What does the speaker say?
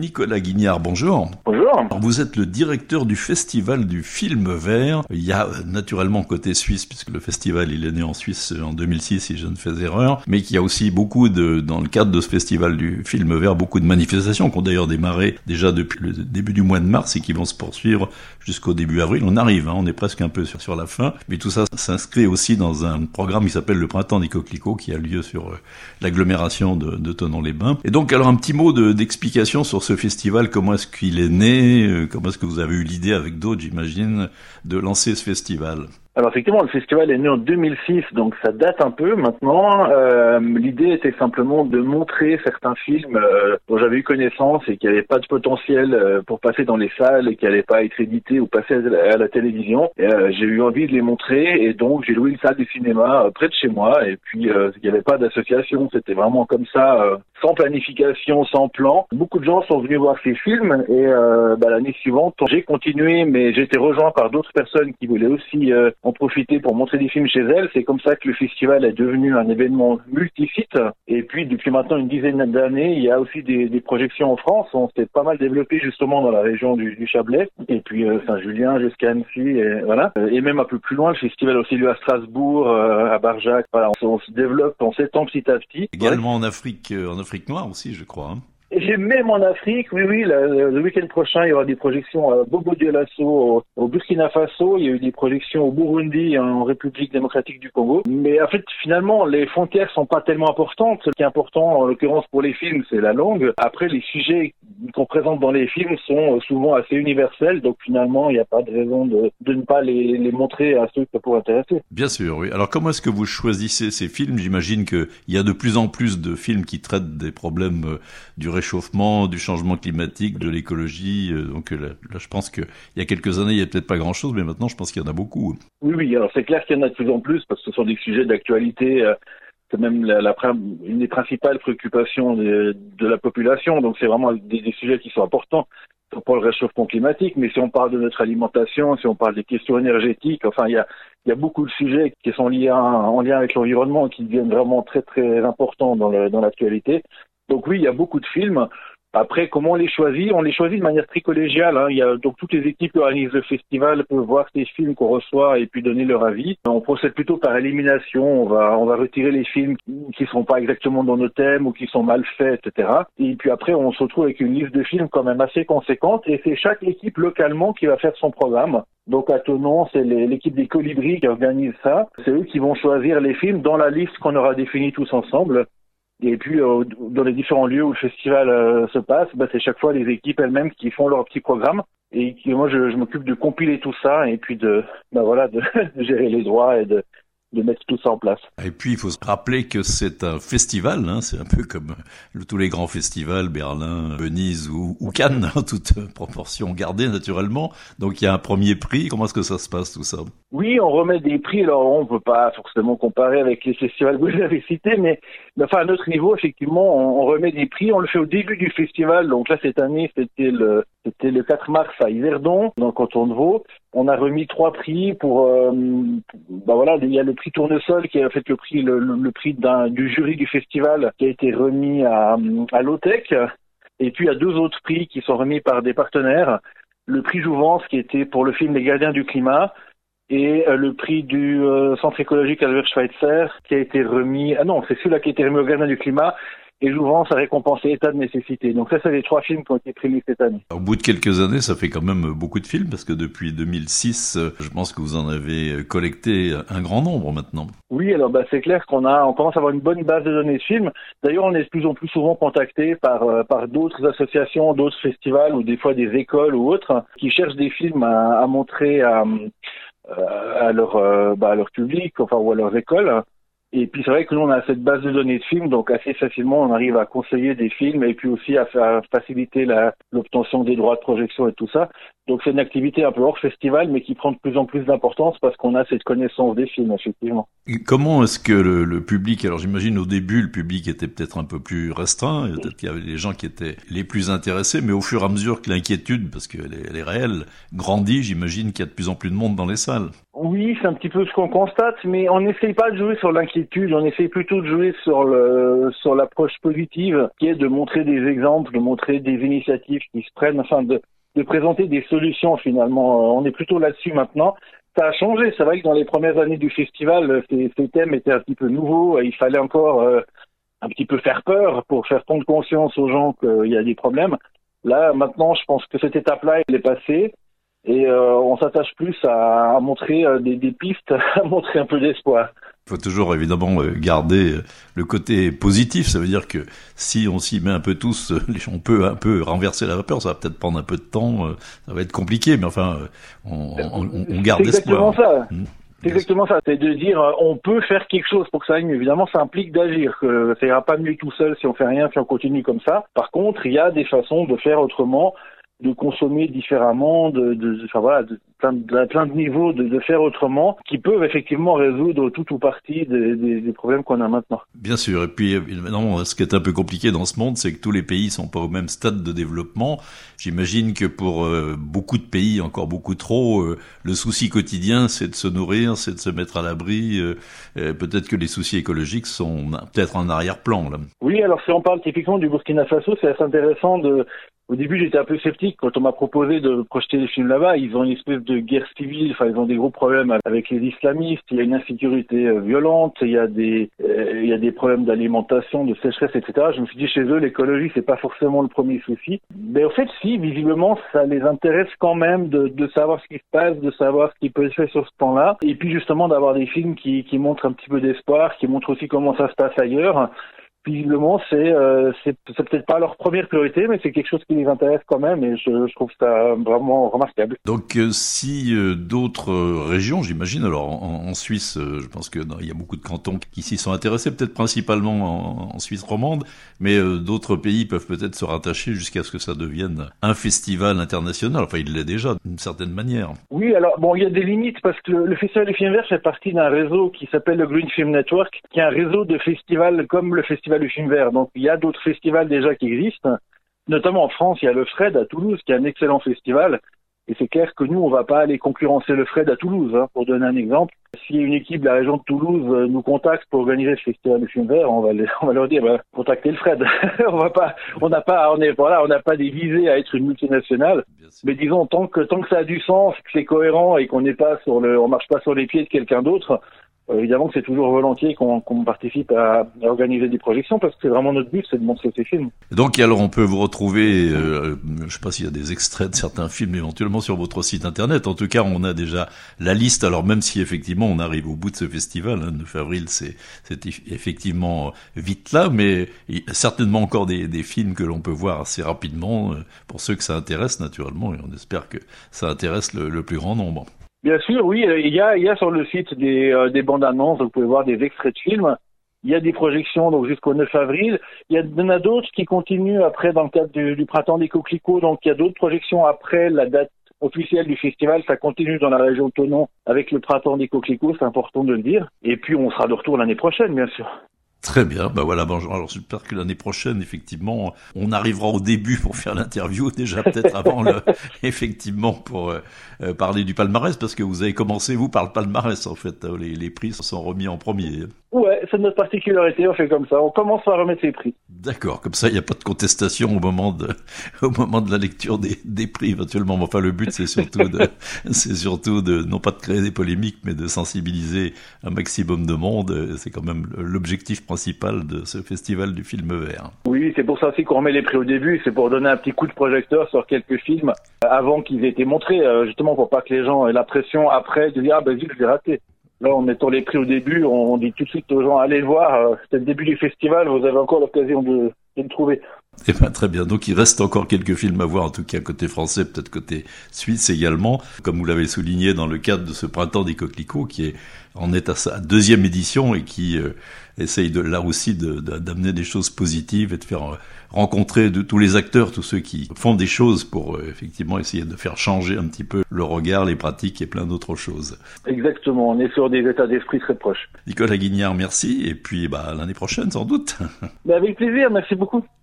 Nicolas Guignard, bonjour. Bonjour. Alors, vous êtes le directeur du Festival du Film Vert. Il y a naturellement côté suisse, puisque le festival il est né en Suisse en 2006, si je ne fais erreur, mais qu'il y a aussi beaucoup dans le cadre de ce Festival du Film Vert, beaucoup de manifestations qui ont d'ailleurs démarré déjà depuis le début du mois de mars et qui vont se poursuivre jusqu'au début avril. On arrive, on est presque un peu sur la fin, mais tout ça s'inscrit aussi dans un programme qui s'appelle le Printemps des Coquelicots, qui a lieu sur l'agglomération de Thonon-les-Bains. Et donc, alors un petit mot d'explication sur ce festival, comment est-ce qu'il est né, comment est-ce que vous avez eu l'idée avec d'autres, j'imagine, de lancer ce festival? Alors effectivement, le festival est né en 2006, donc ça date un peu maintenant. L'idée était simplement de montrer certains films dont j'avais eu connaissance et qui n'avaient pas de potentiel pour passer dans les salles et qui n'allaient pas être édités ou passer à la télévision. J'ai eu envie de les montrer et donc j'ai loué une salle de cinéma près de chez moi. Et puis il n'y avait pas d'association, c'était vraiment comme ça, sans planification, sans plan. Beaucoup de gens sont venus voir ces films et l'année suivante, j'ai continué, mais j'ai été rejoint par d'autres personnes qui voulaient aussi en profiter pour montrer des films chez elles. C'est comme ça que le festival est devenu un événement multisite. Et puis, depuis maintenant une dizaine d'années, il y a aussi des projections en France. On s'est pas mal développé justement dans la région du Chablais. Et puis, Saint-Julien jusqu'à Annecy, et voilà. Et même un peu plus loin, le festival a aussi lieu à Strasbourg, à Barjac. Voilà, on se développe, on s'étend petit à petit. Également en Afrique noire aussi, je crois. J'ai même en Afrique, oui, le week-end prochain, il y aura des projections à Bobo-Dioulasso, au Burkina Faso, il y a eu des projections au Burundi, en République démocratique du Congo. Mais en fait, finalement, les frontières sont pas tellement importantes. Ce qui est important, en l'occurrence pour les films, c'est la langue. Après, les sujets qu'on présente dans les films sont souvent assez universels, donc finalement, il n'y a pas de raison de ne pas les montrer à ceux qui pourraient intéresser. Bien sûr, oui. Alors, comment est-ce que vous choisissez ces films? J'imagine qu'il y a de plus en plus de films qui traitent des problèmes du réchauffement, du changement climatique, de l'écologie. Donc là, je pense qu'il y a quelques années, il n'y a peut-être pas grand-chose, mais maintenant, je pense qu'il y en a beaucoup. Oui, alors c'est clair qu'il y en a de plus en plus, parce que ce sont des sujets d'actualité. C'est même une des principales préoccupations de la population. Donc c'est vraiment des sujets qui sont importants pour le réchauffement climatique. Mais si on parle de notre alimentation, si on parle des questions énergétiques, enfin il y a beaucoup de sujets qui sont liés en lien avec l'environnement qui deviennent vraiment très très importants dans l'actualité. Donc oui, il y a beaucoup de films. Après, comment on les choisit? On les choisit de manière très collégiale. Donc toutes les équipes qui organisent le festival peuvent voir ces films qu'on reçoit et puis donner leur avis. On procède plutôt par élimination. On va retirer les films qui sont pas exactement dans nos thèmes ou qui sont mal faits, etc. Et puis après, on se retrouve avec une liste de films quand même assez conséquente. Et c'est chaque équipe localement qui va faire son programme. Donc à Thonon, c'est l'équipe des Colibris qui organise ça. C'est eux qui vont choisir les films dans la liste qu'on aura définie tous ensemble. Et puis, dans les différents lieux où le festival se passe, c'est chaque fois les équipes elles-mêmes qui font leur petit programme. Et moi, je m'occupe de compiler tout ça et puis de gérer les droits et de mettre tout ça en place. Et puis, il faut se rappeler que c'est un festival, c'est un peu comme tous les grands festivals, Berlin, Venise ou Cannes, toute proportion gardée naturellement. Donc, il y a un premier prix. Comment est-ce que ça se passe tout ça? Oui, on remet des prix. Alors, on ne peut pas forcément comparer avec les festivals que vous avez cités, mais enfin, à notre niveau, effectivement, on remet des prix. On le fait au début du festival. Donc là, cette année, c'était le 4 mars à Yverdon, dans le canton de Vaud. On a remis 3 prix pour, il y a le prix Tournesol qui a fait le prix du jury du festival qui a été remis à l'OTEC. Et puis, il y a 2 autres prix qui sont remis par des partenaires. Le prix Jouvence qui était pour le film Les Gardiens du Climat et le prix du Centre écologique Albert Schweitzer qui a été remis, c'est celui-là qui a été remis aux Gardiens du Climat. Et Jouvence a récompensé État de nécessité. Donc ça, c'est les 3 films qui ont été primés cette année. Au bout de quelques années, ça fait quand même beaucoup de films, parce que depuis 2006, je pense que vous en avez collecté un grand nombre maintenant. Oui, alors c'est clair qu'on commence à avoir une bonne base de données de films. D'ailleurs, on est de plus en plus souvent contacté par d'autres associations, d'autres festivals ou des fois des écoles ou autres qui cherchent des films à montrer à leur public, ou à leurs écoles. Et puis c'est vrai que nous on a cette base de données de films, donc assez facilement on arrive à conseiller des films et puis aussi à faciliter l'obtention des droits de projection et tout ça. Donc c'est une activité un peu hors festival, mais qui prend de plus en plus d'importance parce qu'on a cette connaissance des films, effectivement. Et comment est-ce que le public, alors j'imagine au début le public était peut-être un peu plus restreint, peut-être qu'il y avait les gens qui étaient les plus intéressés, mais au fur et à mesure que l'inquiétude, parce qu'elle est réelle, grandit, j'imagine qu'il y a de plus en plus de monde dans les salles. Oui, c'est un petit peu ce qu'on constate, mais on n'essaye pas de jouer sur l'inquiétude, on essaye plutôt de jouer sur l'approche positive, qui est de montrer des exemples, de montrer des initiatives qui se prennent, afin de présenter des solutions finalement. On est plutôt là-dessus maintenant. Ça a changé, c'est vrai que dans les premières années du festival, ces thèmes étaient un petit peu nouveaux, il fallait encore un petit peu faire peur pour faire prendre conscience aux gens qu'il y a des problèmes. Là, maintenant, je pense que cette étape-là, elle est passée. Et on s'attache plus à montrer des pistes, à montrer un peu d'espoir. Il faut toujours évidemment garder le côté positif. Ça veut dire que si on s'y met un peu tous, on peut un peu renverser la vapeur. Ça va peut-être prendre un peu de temps, ça va être compliqué, mais enfin, on garde espoir. C'est exactement ça. C'est de dire on peut faire quelque chose pour que ça aille mieux. Évidemment, ça implique d'agir. Ça ira pas mieux tout seul si on fait rien, si on continue comme ça. Par contre, il y a des façons de faire autrement, de consommer différemment, plein de niveaux de faire autrement, qui peuvent effectivement résoudre tout ou partie des problèmes qu'on a maintenant. Bien sûr, et puis évidemment, ce qui est un peu compliqué dans ce monde, c'est que tous les pays sont pas au même stade de développement. J'imagine que pour beaucoup de pays, encore beaucoup trop, le souci quotidien, c'est de se nourrir, c'est de se mettre à l'abri. Peut-être que les soucis écologiques sont peut-être en arrière-plan, là. Oui, alors si on parle typiquement du Burkina Faso, c'est assez intéressant Au début, j'étais un peu sceptique quand on m'a proposé de projeter des films là-bas. Ils ont une espèce de guerre civile, enfin, ils ont des gros problèmes avec les islamistes. Il y a une insécurité violente, il y a des problèmes d'alimentation, de sécheresse, etc. Je me suis dit, chez eux, l'écologie, c'est pas forcément le premier souci. Mais au fait, si, visiblement, ça les intéresse quand même de savoir ce qui se passe, de savoir ce qui peut se faire sur ce plan-là. Et puis, justement, d'avoir des films qui montrent un petit peu d'espoir, qui montrent aussi comment ça se passe ailleurs. Visiblement, c'est peut-être pas leur première priorité, mais c'est quelque chose qui les intéresse quand même, et je trouve ça vraiment remarquable. Donc, si d'autres régions, j'imagine, alors en Suisse, je pense que il y a beaucoup de cantons qui s'y sont intéressés, peut-être principalement en Suisse romande, mais d'autres pays peuvent peut-être se rattacher jusqu'à ce que ça devienne un festival international. Enfin, il l'est déjà, d'une certaine manière. Oui, alors bon, il y a des limites parce que le Festival du film vert fait partie d'un réseau qui s'appelle le Green Film Network, qui est un réseau de festivals comme le Festival du film vert. Donc il y a d'autres festivals déjà qui existent, notamment en France. Il y a le Fred à Toulouse qui est un excellent festival, et c'est clair que nous on va pas aller concurrencer le Fred à Toulouse, hein. Pour donner un exemple, si une équipe de la région de Toulouse nous contacte pour organiser le Festival du film vert, on va leur dire contactez le Fred. on n'a pas des visées à être une multinationale, mais disons tant que ça a du sens, que c'est cohérent et on marche pas sur les pieds de quelqu'un d'autre. Évidemment que c'est toujours volontiers qu'on participe à organiser des projections, parce que c'est vraiment notre but, c'est de montrer ces films. Donc alors on peut vous retrouver, je sais pas s'il y a des extraits de certains films éventuellement sur votre site internet. En tout cas, on a déjà la liste. Alors même si effectivement on arrive au bout de ce festival, 9 avril, c'est effectivement vite là, mais il y a certainement encore des films que l'on peut voir assez rapidement pour ceux que ça intéresse naturellement, et on espère que ça intéresse le plus grand nombre. Bien sûr, oui, il y a sur le site des bandes annonces, vous pouvez voir des extraits de films. Il y a des projections donc jusqu'au 9 avril. Il y en a d'autres qui continuent après dans le cadre du printemps des coquelicots. Donc il y a d'autres projections après la date officielle du festival. Ça continue dans la région de Thonon avec le printemps des coquelicots, c'est important de le dire. Et puis on sera de retour l'année prochaine, bien sûr. Très bien, voilà, bonjour. Alors j'espère que l'année prochaine, effectivement, on arrivera au début pour faire l'interview, déjà peut-être avant effectivement pour parler du palmarès, parce que vous avez commencé, vous, par le palmarès, en fait. Les prix se sont remis en premier. Ouais, c'est notre particularité, on fait comme ça, on commence par remettre les prix. D'accord, comme ça il n'y a pas de contestation au moment de la lecture des prix éventuellement. Enfin, le but c'est surtout de non pas de créer des polémiques, mais de sensibiliser un maximum de monde. C'est quand même l'objectif principal de ce festival du film vert. Oui, c'est pour ça aussi qu'on remet les prix au début, c'est pour donner un petit coup de projecteur sur quelques films avant qu'ils aient été montrés, justement pour pas que les gens aient la pression après de dire zut, je l'ai raté. Là, en mettant les prix au début, on dit tout de suite aux gens, allez le voir, c'est le début du festival, vous avez encore l'occasion de le trouver. Eh ben, très bien. Donc, il reste encore quelques films à voir, en tout cas côté français, peut-être côté suisse également. Comme vous l'avez souligné dans le cadre de ce printemps des coquelicots, qui en est à sa deuxième édition et qui essaye là aussi d'amener des choses positives et de faire rencontrer de tous les acteurs, tous ceux qui font des choses pour effectivement essayer de faire changer un petit peu le regard, les pratiques et plein d'autres choses. Exactement. On est sur des états d'esprit très proches. Nicolas Guignard, merci. Et puis, l'année prochaine, sans doute. Avec plaisir. Merci beaucoup.